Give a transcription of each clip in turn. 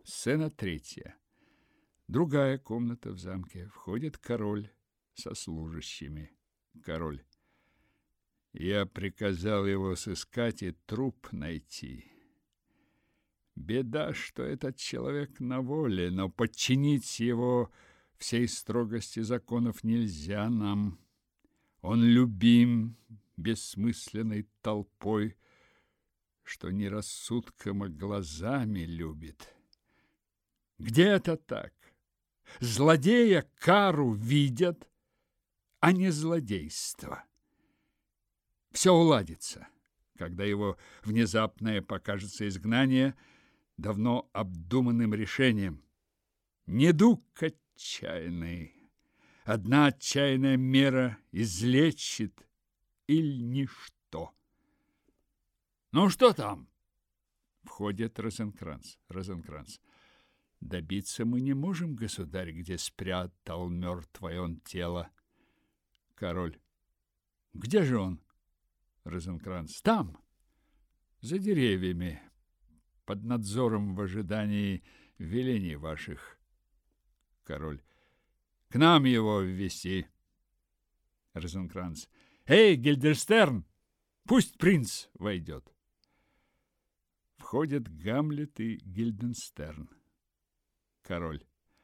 Сцена третья. Другая комната в замке. Входит король со служащими. Король. Я приказал его сыскать и труп найти. Беда, что этот человек на воле, но подчинить его всей строгости законов нельзя нам. Он любим бессмысленной толпой, что не рассудком, а глазами любит. Где это так? Злодея кару видят, а не злодейство. Все уладится, когда его внезапное покажется изгнание давно обдуманным решением. Недуг отчаянный. Одна отчаянная мера излечит или ничто. Ну что там? Входит Розенкранц. Розенкранц. Добиться мы не можем, государь, где спрятал мертвое он тело. Король. Где же он? Розенкранц. Там, за деревьями, под надзором в ожидании велений ваших. Король. К нам его ввести. Розенкранц. Эй, Гильденстерн, пусть принц войдет. Входят Гамлет и Гильденстерн. Король.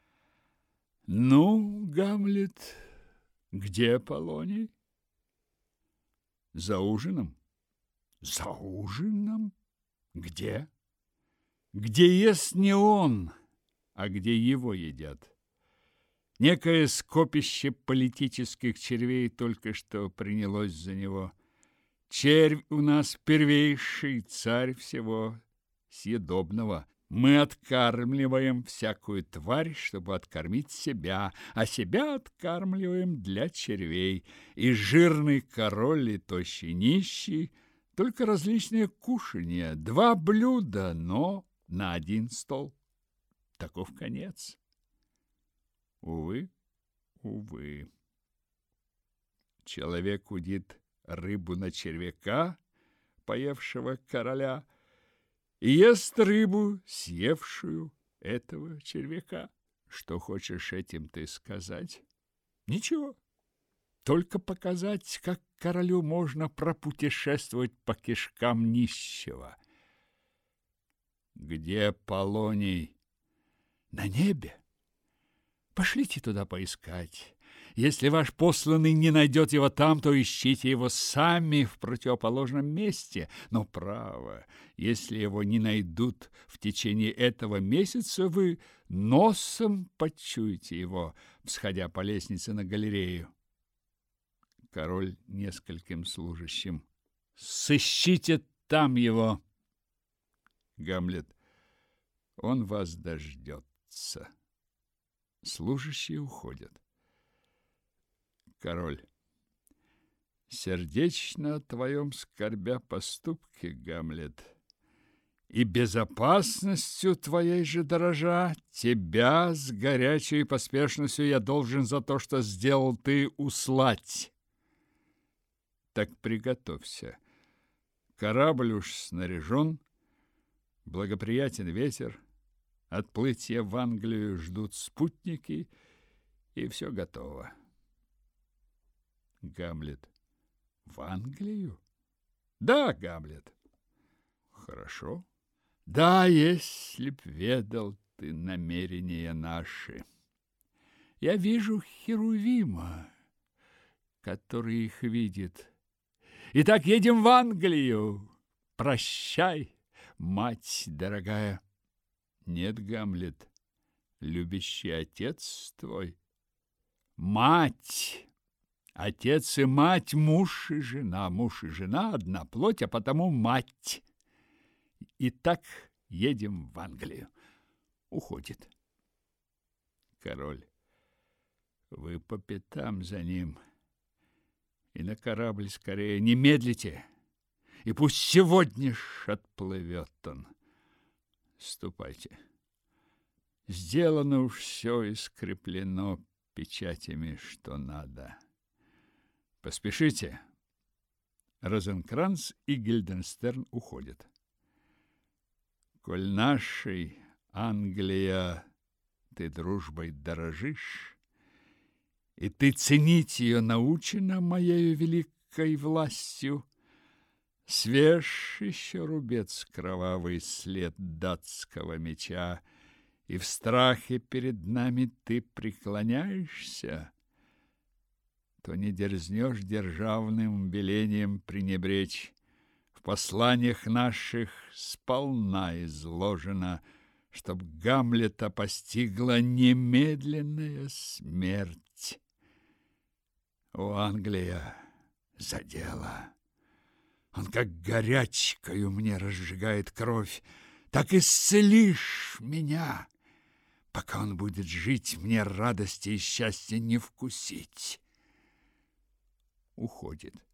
Ну, Гамлет, где Полоний? За ужином. За ужином? Где? Где ест не он, а где его едят. Некое скопище политических червей только что принялось за него. Червь у нас первейший царь всего съедобного. Мы откармливаем всякую тварь, чтобы откормить себя, а себя откармливаем для червей. И жирный король, и тощий нищий, только различные кушанья, 2 блюда, но на 1 стол. Таков конец. Увы, увы. Человек удит рыбу на червяка, поевшего короля, и ест рыбу, съевшую этого червяка. Что хочешь этим ты сказать? Ничего. Только показать, как королю можно пропутешествовать по кишкам нищего. Где Полоний? На небе. Пошлите туда поискать. Если ваш посланный не найдет его там, то ищите его сами в противоположном месте. Но право, если его не найдут в течение этого месяца, вы носом почуете его, всходя по лестнице на галерею. Король нескольким служащим. Сыщите там его. Гамлет. Он вас дождется. Служащие уходят. Король. Сердечно о твоем скорбя поступке, Гамлет, и безопасностью твоей же дорожа, тебя с горячей поспешностью я должен за то, что сделал ты, услать. Так приготовься. Корабль уж снаряжен, благоприятен ветер, отплытие в Англию ждут спутники, и все готово. Гамлет. В Англию? Да, Гамлет. Хорошо. Да, если б ведал ты намерения наши. Я вижу Херувима, который их видит. Итак, едем в Англию. Прощай, мать дорогая. Нет, Гамлет, любящий отец твой. Мать! Отец и мать, муж и жена одна плоть, а потому мать. Итак, едем в Англию. Уходит. Король. Вы по пятам за ним. И на корабль скорее, не медлите. И пусть сегодня ж отплывет он. Ступайте. Сделано уж все и скреплено печатями, что надо. Поспешите. Розенкранц и Гильденстерн уходят. Коль нашей Англия, ты дружбой дорожишь, и ты ценить ее научена моею великой властью. Свеж еще рубец кровавый след датского меча, и в страхе перед нами ты преклоняешься, то не дерзнешь державным велением пренебречь. В посланиях наших сполна изложено, чтоб Гамлета постигла немедленная смерть. О, Англия, за дело! Он как горячкою мне разжигает кровь, так исцелишь меня. Пока он будет жить, мне радости и счастья не вкусить. Уходит.